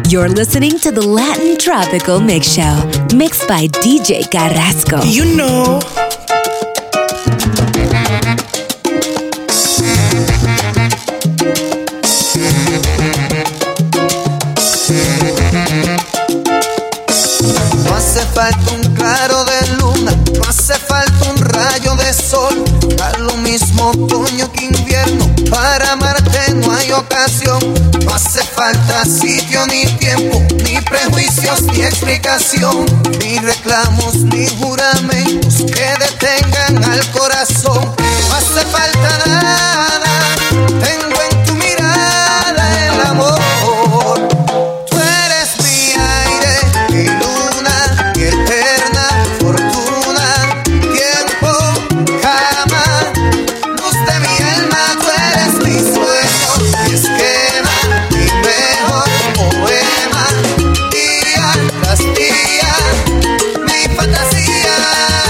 You're listening to the Latin Tropical Mix Show, mixed by DJ Carrasco. You know. No hace falta un claro de luna, no hace falta un rayo de sol, da lo mismo otoño que invierno, para amarte no hay ocasión. No hace falta sitio ni tiempo, ni prejuicios ni explicación, ni reclamos ni juramentos que detengan al corazón. No hace falta nada, tengo en tu mirada el amor. Tú eres mi aire, mi luna, mi eterna fortuna, tiempo, cama, luz de mi alma. Tú eres mi sueño, mi esquema, mi mejor poema, día tras día, mi fantasía.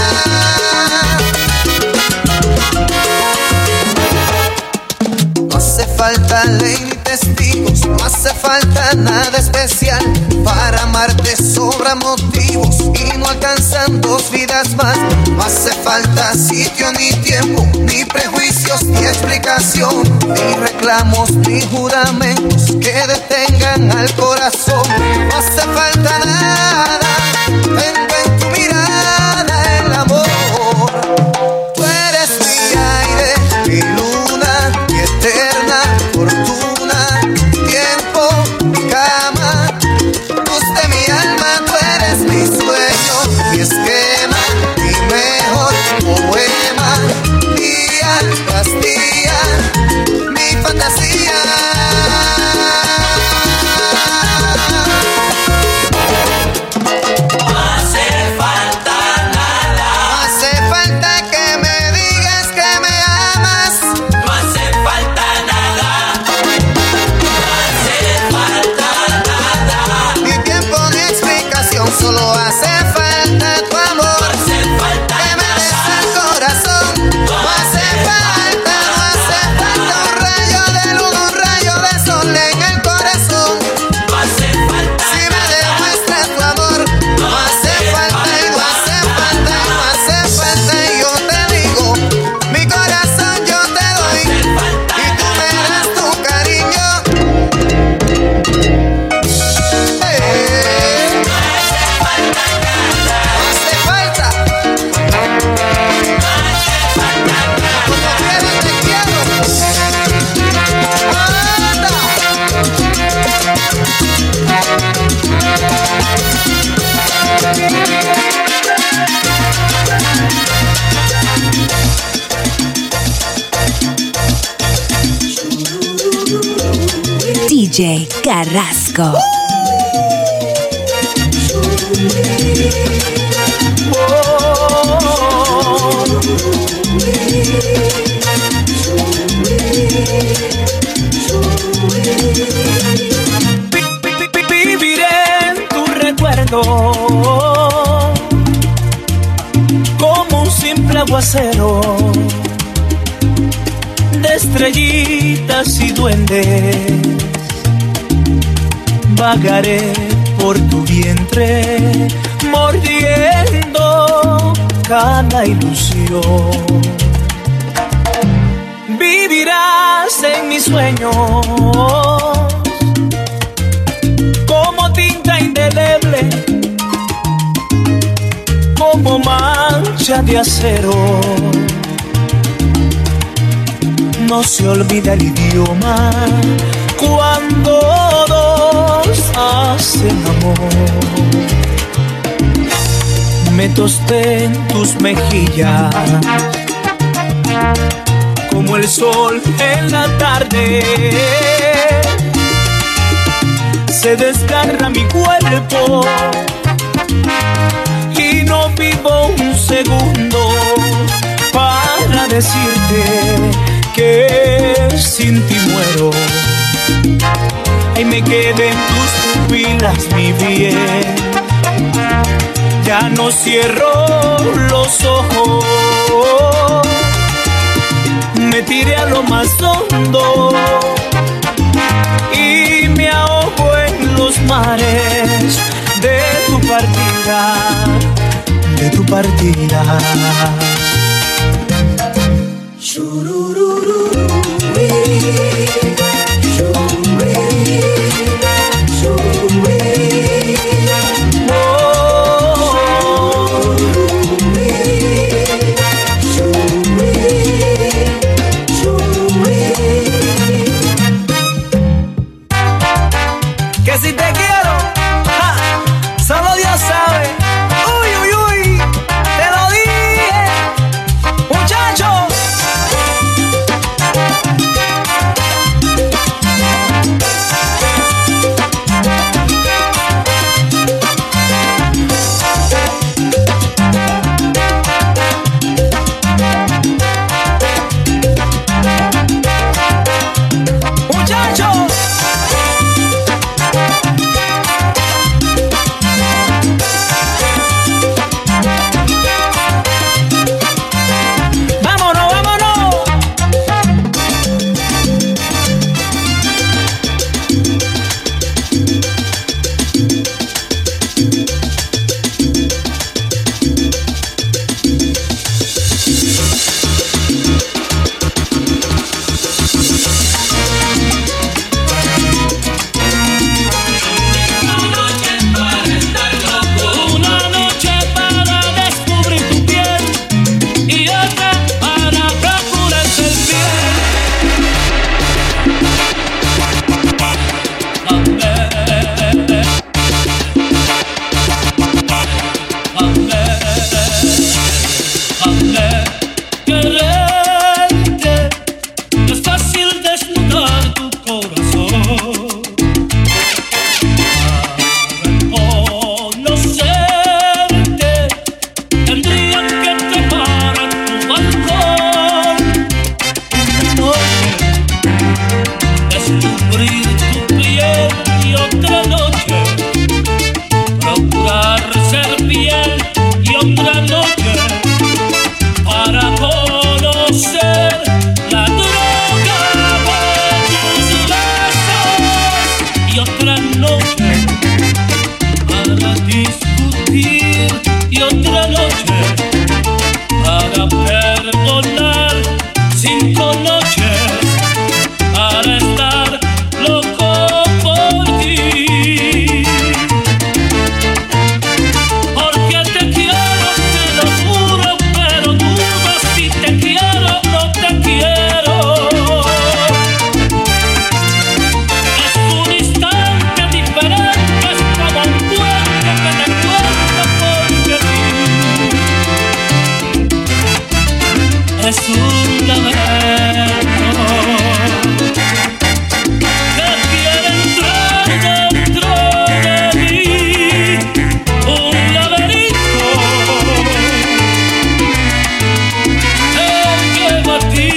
No hace falta ley ni testigos, no hace falta nada especial, para amarte sobran motivos y no alcanzan 2 vidas más. No hace falta sitio ni tiempo, ni prejuicios ni explicación, ni reclamos ni juramentos que detengan al corazón. No hace falta nada, tengo en tu mirada el amor. Tú eres mi aire, mi luna, mi eterna fortuna, tiempo, mi cama, luz de mi alma. Tú eres mi sueño, mi esquema, mi mejor poema, día tras día, mi fantasía. No hace falta nada. No hace falta que me digas que me amas. No hace falta nada. No hace falta nada. Ni tiempo ni explicación, solo hace falta tu amor. No hace falta Que me des nada. el corazón. No hace falta un rayo de luna, un rayo de sol en el corazón. No hace falta Si me nada. demuestras tu amor, no hace falta y no hace falta y no hace falta. Y yo te digo, mi corazón yo te doy y tú me das tu cariño. No hace falta. Como quiera te quiero. Anda. DJ Carrasco. Viviré en tu recuerdo como un simple aguacero de estrellitas y duendes. Vagaré por tu vientre mordiendo cada ilusión. Vivirás en mis sueños como tinta indeleble, como mancha de acero. No se olvida el idioma cuando dos hacen amor. Me tosté en tus mejillas como el sol en la tarde. Se desgarra mi cuerpo y no vivo un segundo para decirte que sin ti muero. Ahí me quedé en tus pupilas, mi bien. Ya no cierro los ojos. Me tiré a lo más hondo y me ahogo en los mares. mares de tu partida, de tu partida. Que si te quiero, solo Dios sabe. Uy, uy, uy, te lo dije, muchachos. Muchachos. Vámonos, vámonos. Una noche para descubrir tu piel y otra para procurarse el bien. Quererte no es fácil desnudar tu corazón. Conocerte tendría que trepar a tu balcón. Descubrir tu piel y otra noche procurar ser fiel y otra noche para conocer la droga de tus besos y otra noche para discutir y otra noche para perdonar. 5 noches para estar loco por ti. Porque te quiero, te lo juro, pero dudo si te quiero o no te quiero. Es un instante diferente, es como un cuento que te cuento porque sí. Es un laberinto que quiere entrar dentro de mí. Un laberinto te lleva a ti.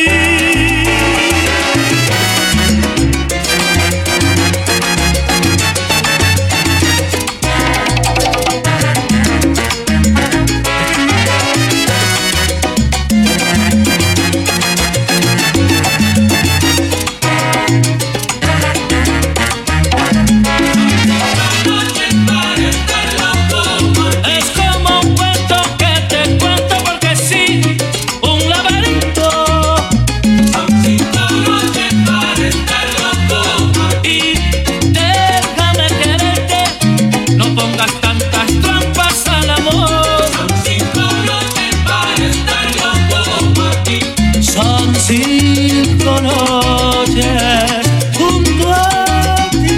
Es como un cuento que te cuento porque sí, un laberinto. Son 5 noches para estar loco y déjame quererte, no pongas tantas trampas al amor. Son 5 noches para estar loco por ti. Son 5 noches junto a ti.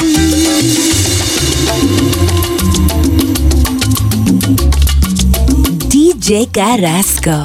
DJ Carrasco.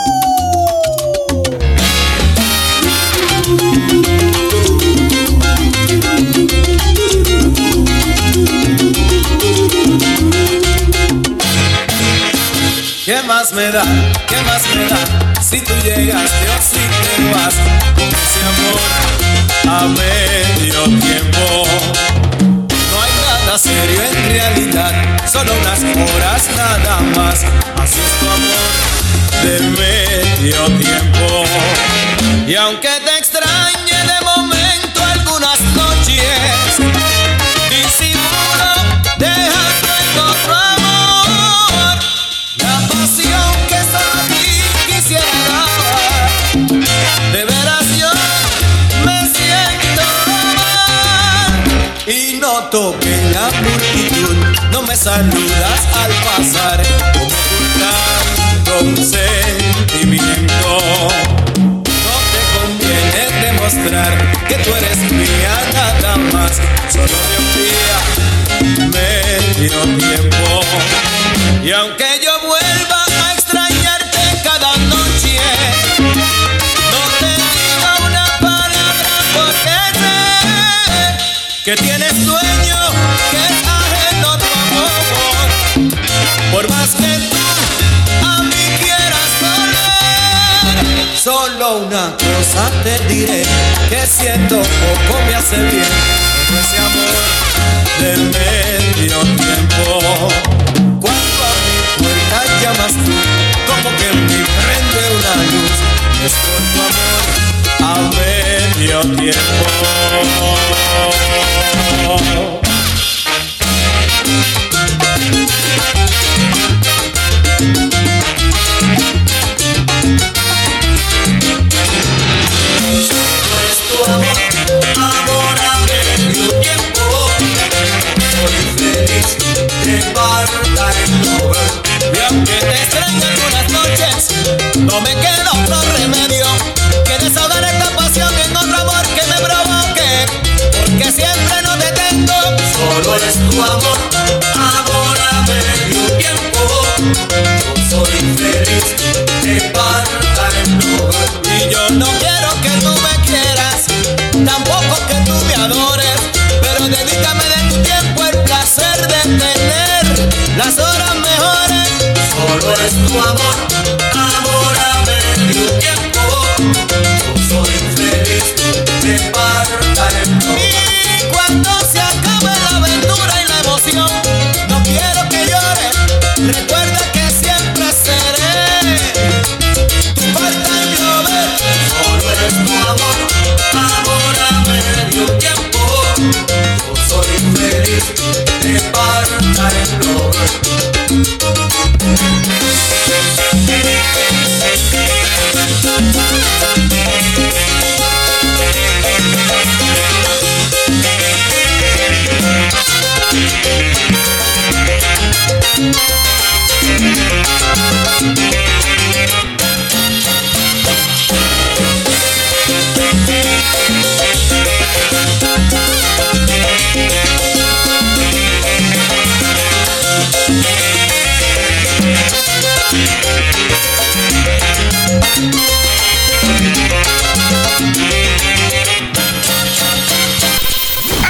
¿Qué más me da? ¿Qué más me da? Si tú llegaste o si te vas con ese amor a medio tiempo. No hay nada serio en realidad, solo unas horas nada más. Así es tu amor de medio tiempo. Y aunque te extrañe de momento algunas noches, disimula y noto que en la multitud no me saludas al pasar, como ocultando un sentimiento. No te conviene demostrar que tú eres mía nada más, solo me envía medio tiempo. Y aunque yo vuelva a extrañarte cada noche, no te digo una palabra porque sé que tienes dueño, que es ajeno tu amor. Por más que tú a mí quieras volver, solo una cosa te diré, que siento poco me hace bien todo ese amor del medio tiempo. Cuando a mi puerta llamas tú, como que me prende una luz, es por tu amor a medio tiempo. Es tu amor, amor a medio tiempo. Soy feliz de parta en over. Y aunque te extraño algunas noches, no me queda otro remedio que desahogar esta pasión en otro amor que me provoque, porque siempre no te tengo. Solo es tu amor, amor a medio tiempo. Yo soy feliz de parta en over. Y yo no quiero que tú me quieras, tampoco que tú me adores, pero dedícame de tu tiempo el placer de tener las horas mejores. Solo es tu amor, amor a medio tiempo. Yo soy feliz de parta en over. Y cuando se acabe la aventura y la emoción, no quiero que llores, recuerda que siempre seré tu part-time lover. Solo es tu amor, amor a medio tiempo. Yo soy feliz de parta en over.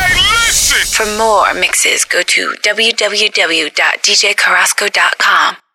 For more mixes, go to www.djcarrasco.com.